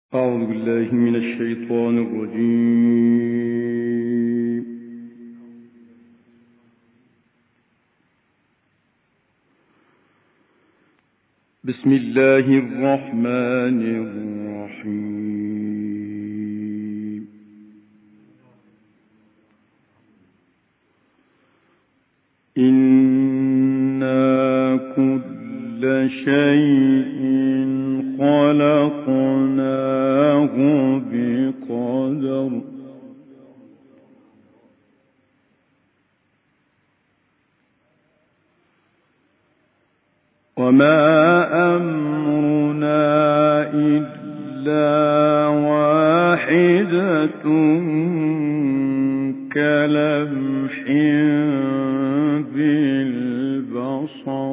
أعوذ بالله من الشيطان الرجيم. بسم الله الرحمن الرحيم. إنا كل شيء خلقناه بقدر وما أمرنا إلا واحدة كلمح بالبصر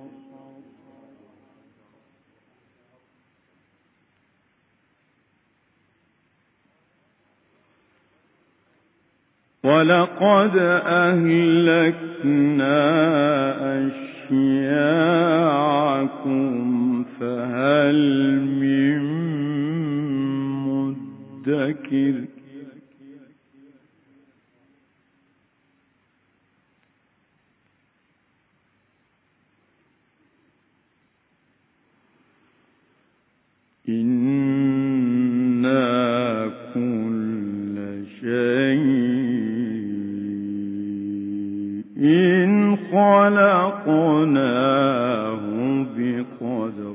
ولقد أهلكنا أشياعكم فهل من مدكر إنا كل شيء خلقناه بقدر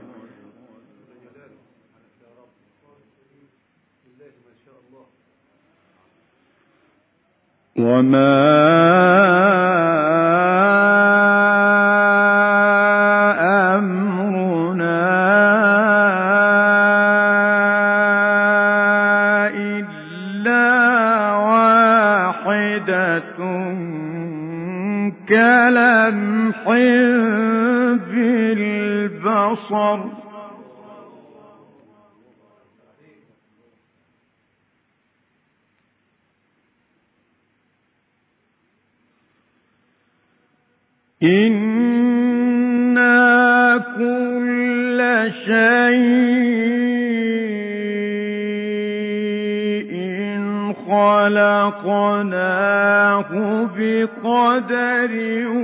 وما أمرنا إلا واحدة كلمح بالبصر إنا كل شيء خلقناه بقدر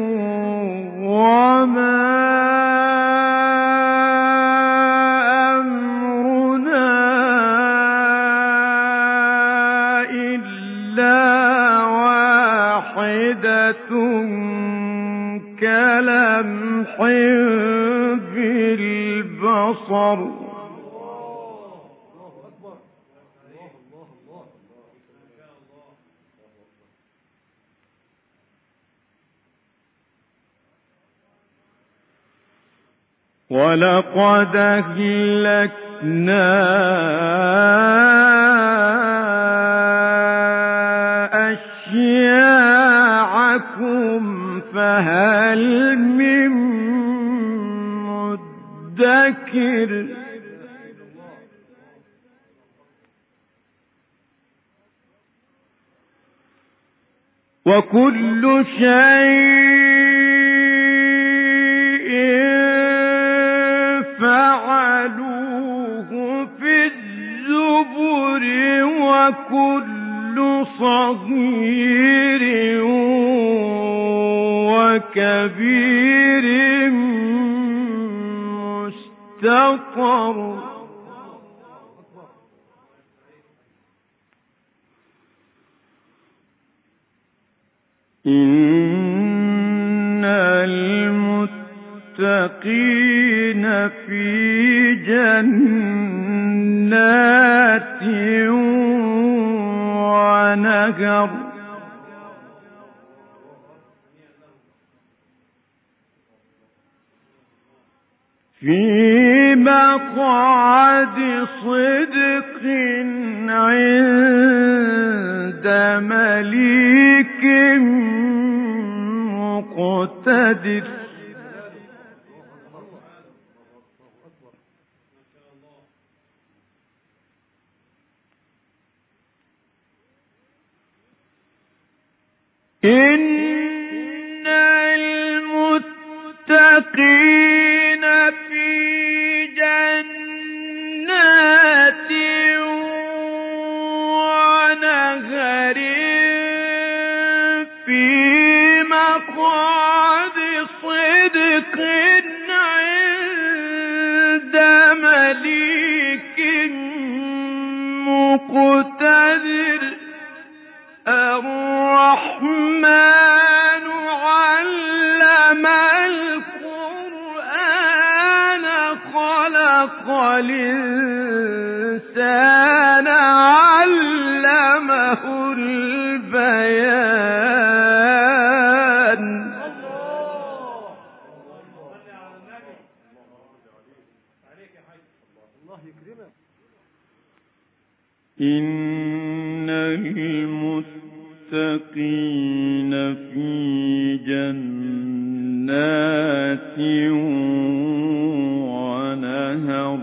وما أمرنا إلا واحدة كلمح بالبصر ولقد أهلكنا أشياعكم فهل من مدكر وكل شيء فعلوه في الزبر وكل صغير وكبير مستطر إن المتقين في جنات ونهر في مقعد صدق عند مليك مقتدر إن المتقين في جنات مقتدر الرحمن علم القرآن خلق الإنسان علمه البيان إن المتقين في جنات ونهر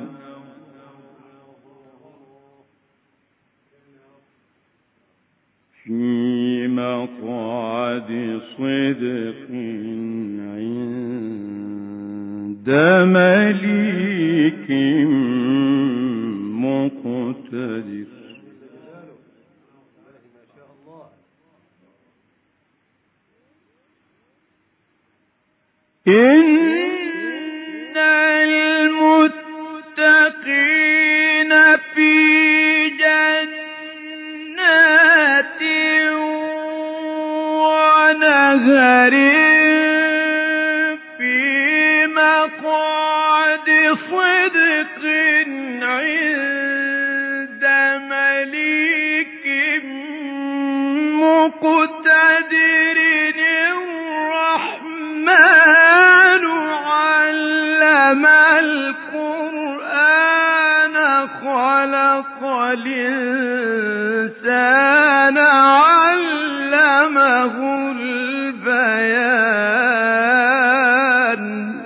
في مقعد صدق عند مليك مقتدر إن المتقين في جنات ونهر في مقعد صدق عند مليك مقتدر الرحمن علم القرآن خلق الإنسان علمه البيان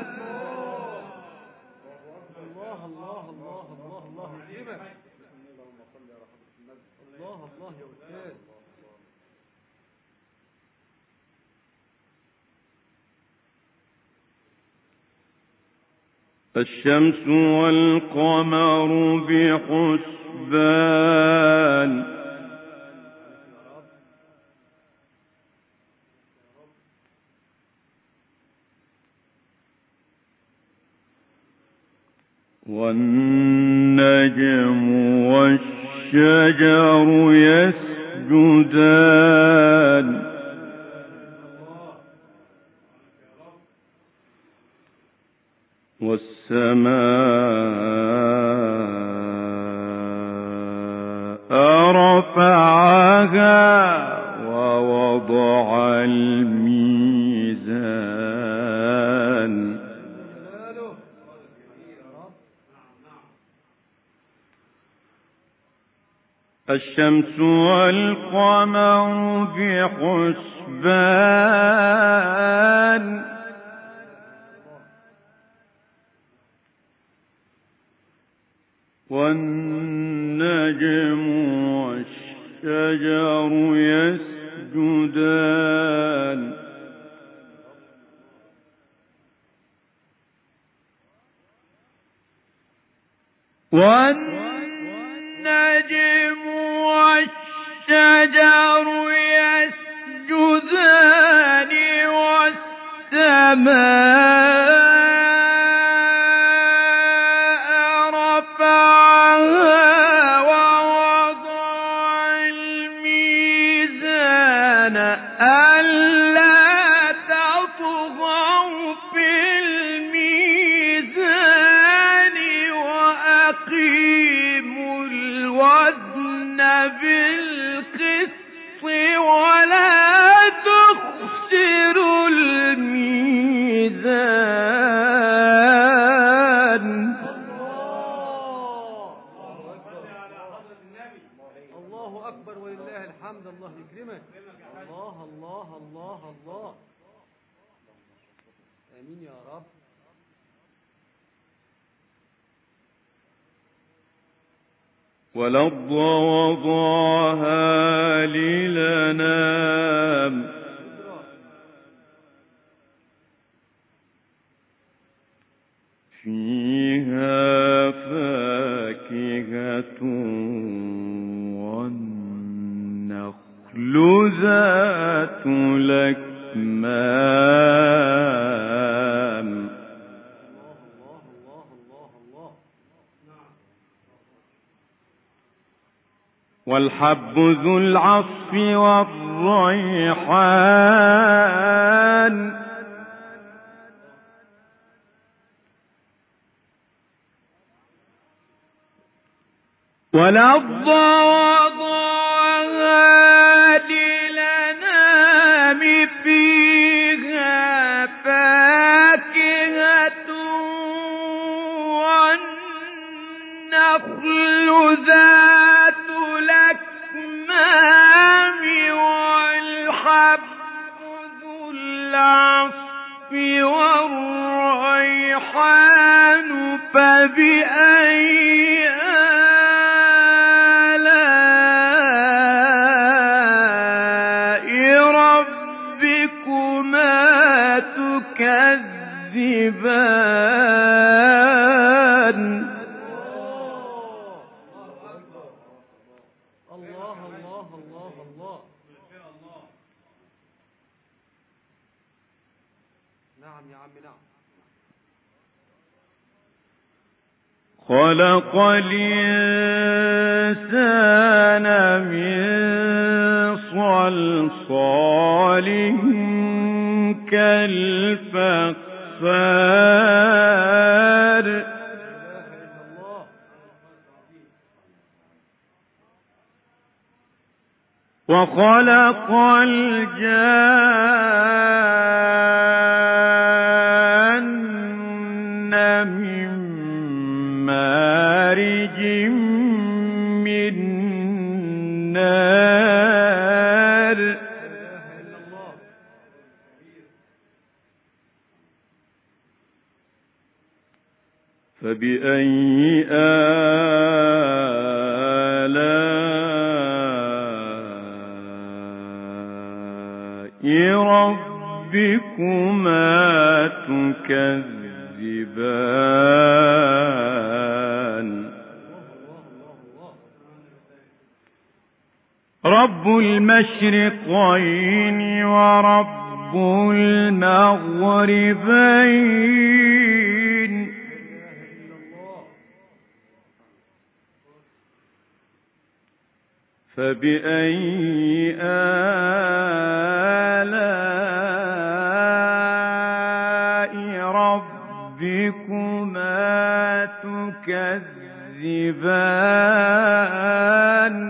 الشمس والقمر بحسبان والنجم والشجر يسجدان والسماء رفعها ووضع الميزان الشمس والقمر بحسبان والنجم والشجر يسجدان والنجم والشجر يسجدان والسماء بالقسط ولا تخسروا الميزان الله أكبر ولله الحمد. الله يكرمك. الله الله الله الله. آمين يا رب. والأرض وضعها للأنام فيها فاكهة والنخل ذات الأكمام والحب ذو العصف والريحان ولظى وضعها للأنام فيها فاكهة والنخل ذات الأكمام والحب ذو العصف والريحان فبأي كذبان. الله الله الله الله. نعم يا عم نعم. خلق الإنسان من صلصال كالفخار وخلق الجان من مارج من نار فبأي آلاء ربكما تكذبان. رب المشرقين ورب المغربين فبأي آلاء ربكما تكذبان.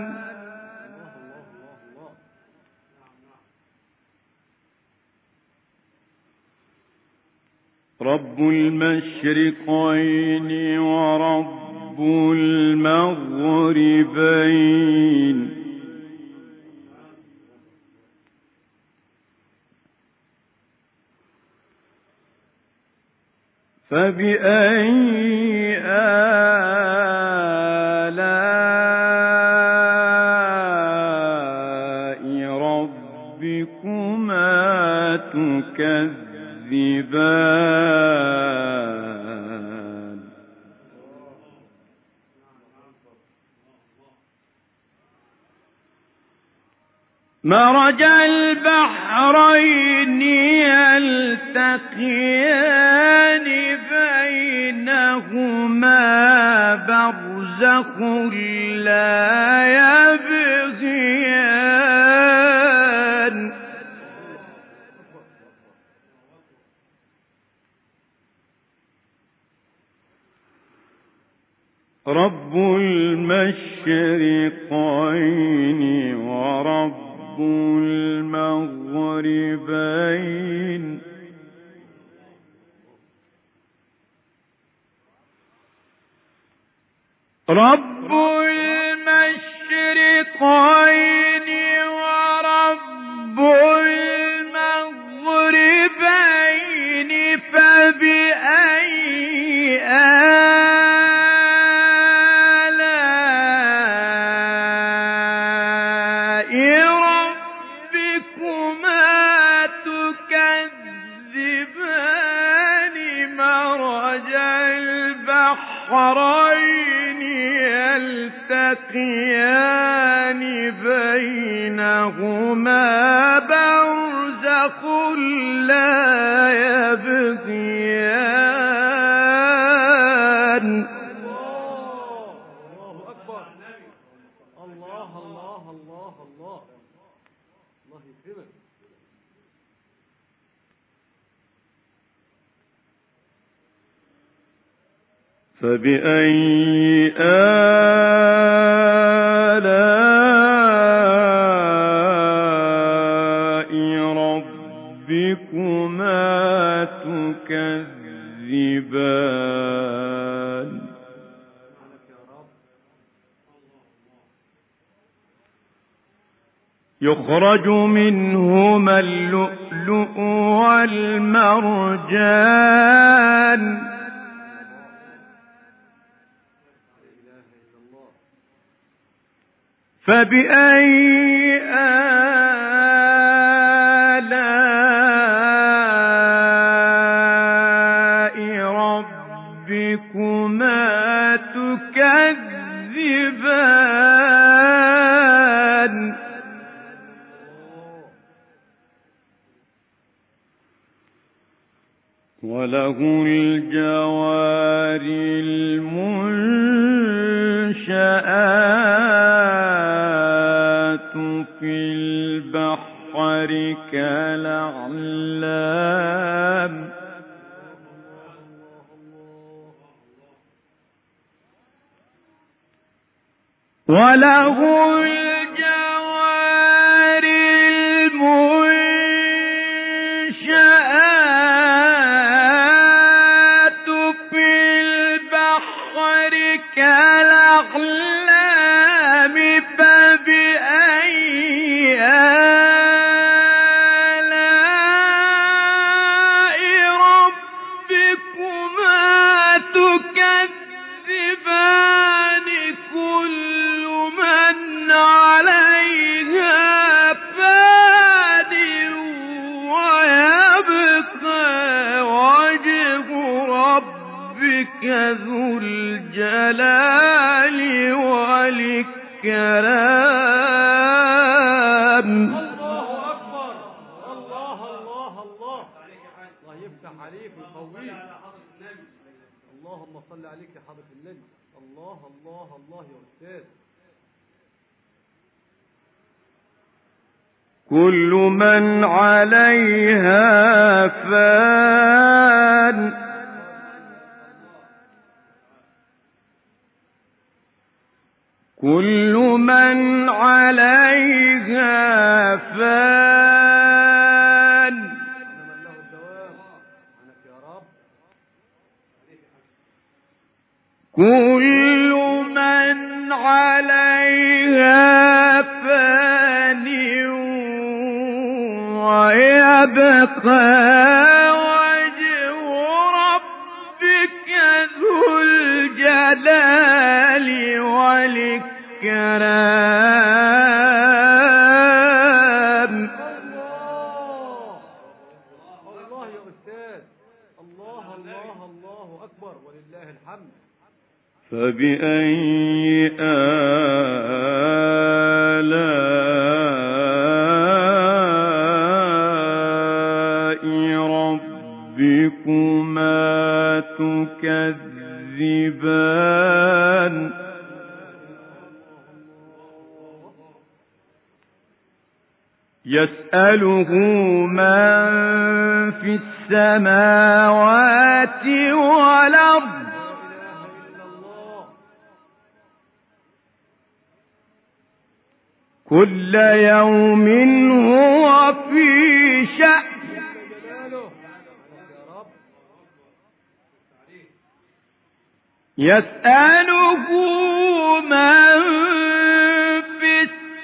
رب المشرقين ورب المغربين فبأي آلاء ربكما تكذبان. مرج البحرين يلتقيان بينهما برزخ لا يبغيان. رب المشرقين ورب المغربين رب المشرقين ورب المغربين فبأي البحرين يلتقيان بينهما برزخ لا يبغيان. الله أكبر الله الله الله الله الله يكرمك. فبأي آلاء ربكما تكذبان يخرج منهما اللؤلؤ والمرجان فبأي آلاء ربكما تكذبان وله الجوار المنشآت في البحر كالأعلام وله الجوار المنشآت في البحر كالأعلام فبأي آلاء ربكما تكذبان كل من عليها فان ويبقى وجه ربك ذو الجلال والإكرام. الله أكبر. الله الله الله الله يفتح عليك ويقويك. اللهم صل عليك يا حضرة النبي. الله الله الله يا أستاذ. كل من عليها فان كل من عليها فان له الدوام عنك يا رب. كل من عليها فان ويبقى وجه ربك ذو الجلال والإكرام. الله يا أستاذ. الله الله الله أكبر ولله الحمد. فبأي آلاء ربكما تكذبان يسأله من في السماوات والأرض كل يوم هو في شأن يسأله من في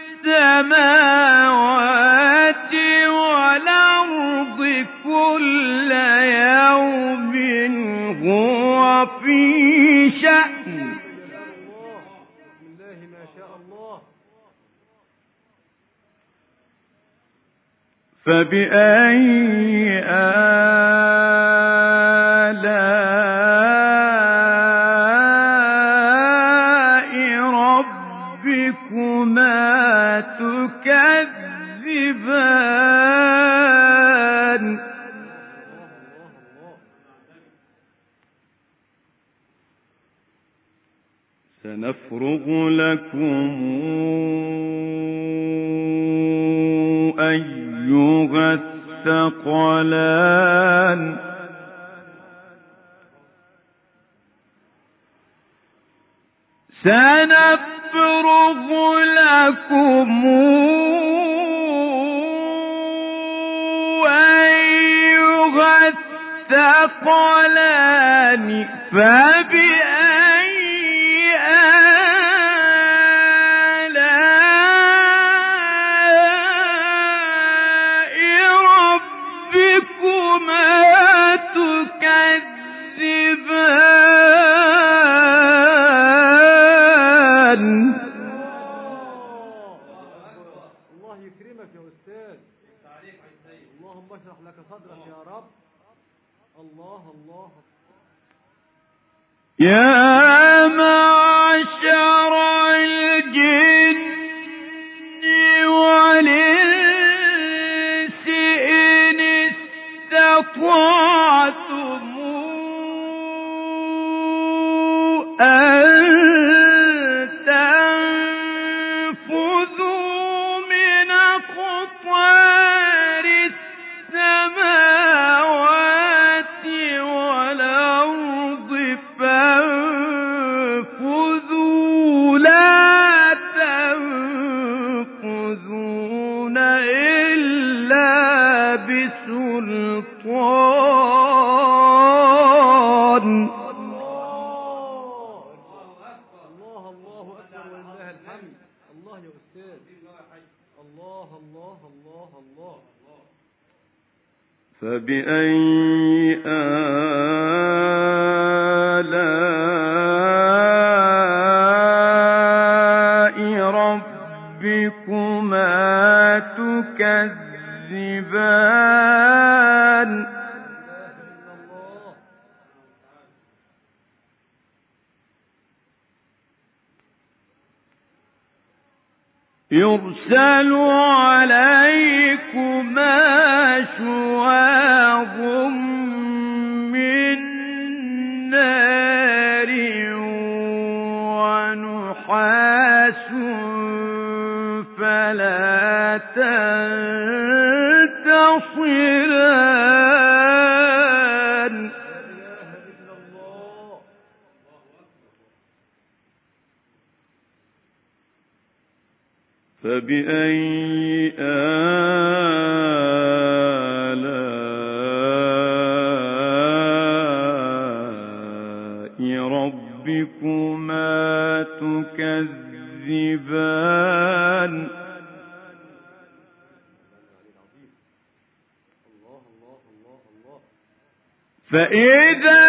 السماوات والأرض كل يوم هو في شأن. بسم الله ما شاء الله. فبأي آلاء ربكما تكذبان سنفرغ لكم أيها الثقلان سنفرغ لكم أيها الثقلان فبأي آلاء ربكما تكذبان الله يكرمك يا أستاذ. اللهم اشرح لك صدرك يا رب. الله الله. يا معشر الجن والإنس إن استطعتم أن تنفذوا من أقطار السماوات والأرض فانفذوا لا تنفذون إلا بسلطان. الله الله أكبر ولله الحمد. الله يا أستاذ. الله الله الله الله. فبأي آلاء ربكما تكذبان يرسل عليكما شواظ من نار ونحاس فلا تنتصران. فبأي آلاء ربكما تكذبان فإذا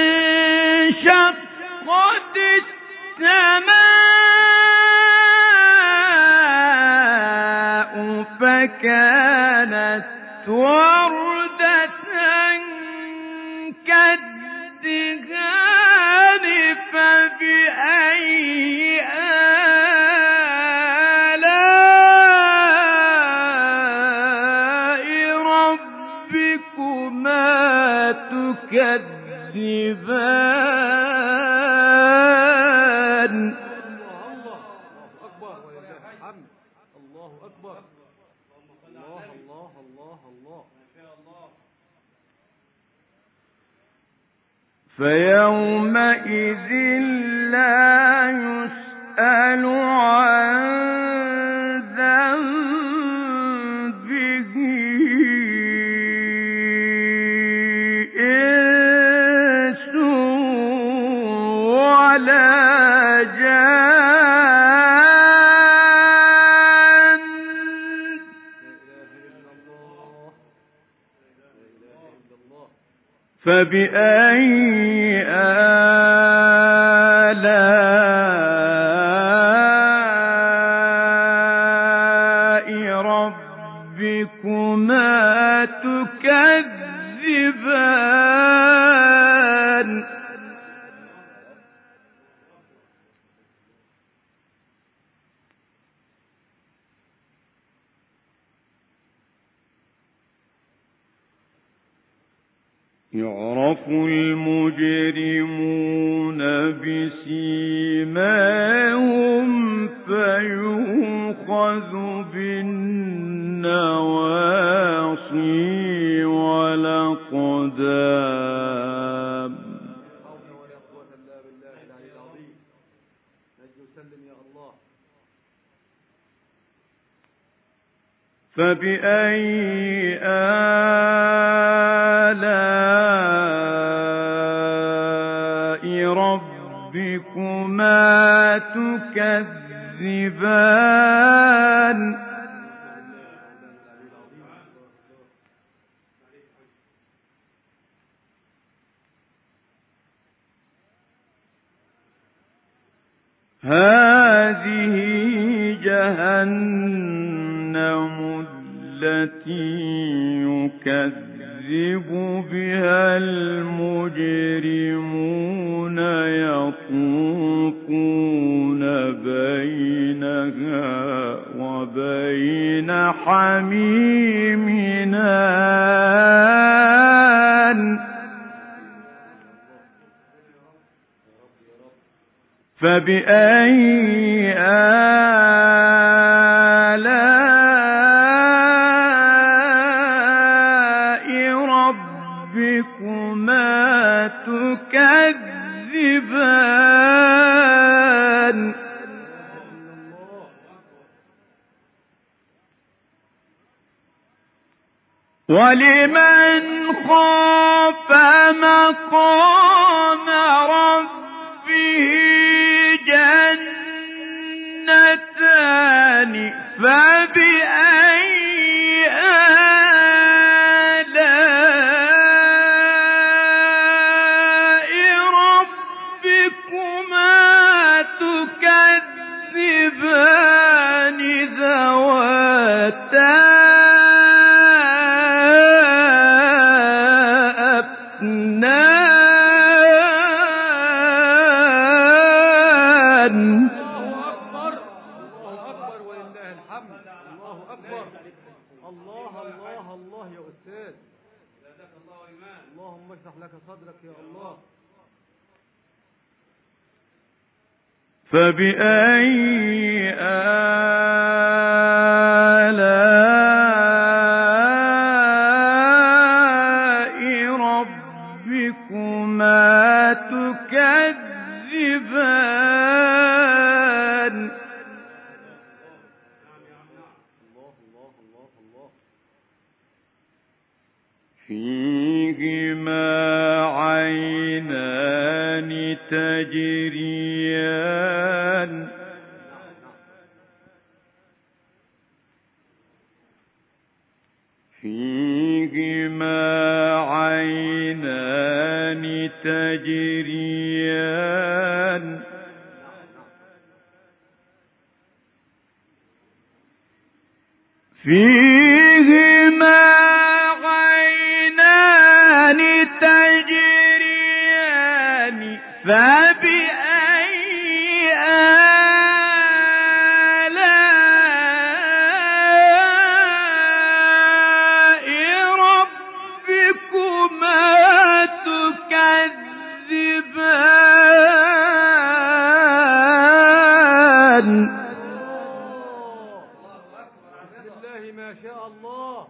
انشقت السماء فكانت وردة كالدهان فبأي آلاء ربكما تكذبان. الله أكبر ولله الحمد. الله أكبر. الله الله الله الله. فيومئذ لا يسأل عن ذنبه إنس ولا جان. فبأي آلاء ربكما تكذبان يعرف المجرمون بسيماهم فيؤخذ بالنواصي والأقدام. ولا قوة إلا بالله العلي العظيم. نجي وسلم يا الله. فبأي آلاء ربكما تكذبان؟ هذه جهنم التي يكذب بها المجرمون يطوفون بينها وبين حميم آن. فبأي آلاء ربكما تكذبان؟ ولمن خاف مقام ربه جنتان. فبأي آلاء ربكما تكذبان ذواتا اللهم اشرح لك صدرك يا الله. فبأي آلاء ربكما تكذبان؟ فيهما عينان تجريان. فيهما عينان تجريان. فيهما عينان تجريان. فبأي آلاء ربكما تكذبان؟ ما شاء الله.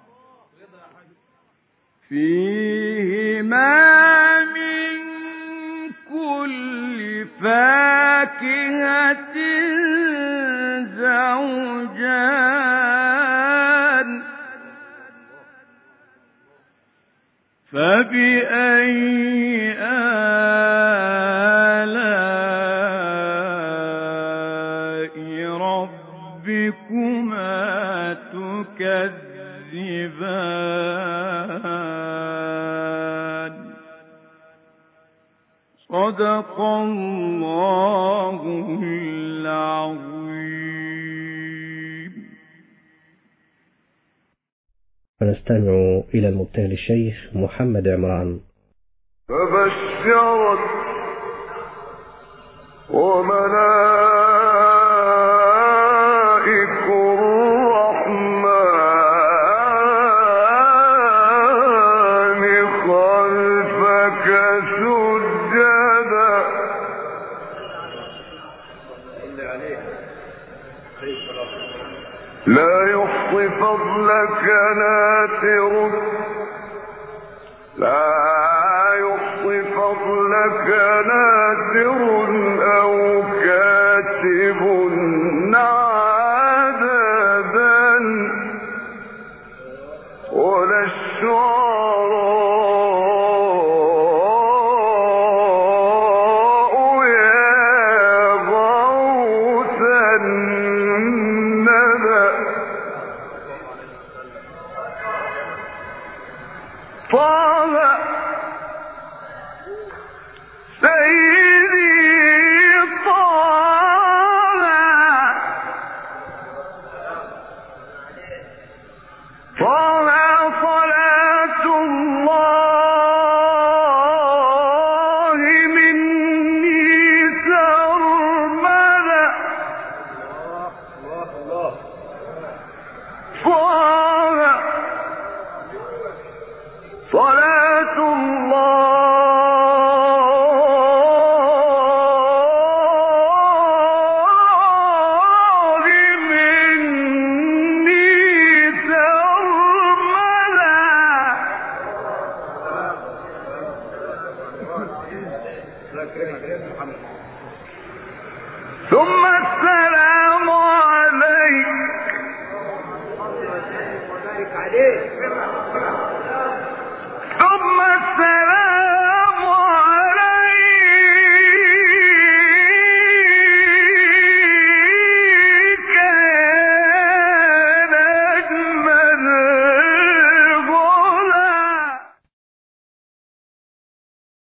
فيهما من كل فاكهة زوجان. فبأي آلاء ربكما تكذبان؟ صدق الله العظيم. ونستمع إلى المبتهل الشيخ محمد عمران. فبشرت وملائكة الرحمن خلف لا يحصي فضلك ناثر لا يحصي فضلك ناثر أو كاتب عددا ولا الشعراء يا غوث الندى طه سيدي طه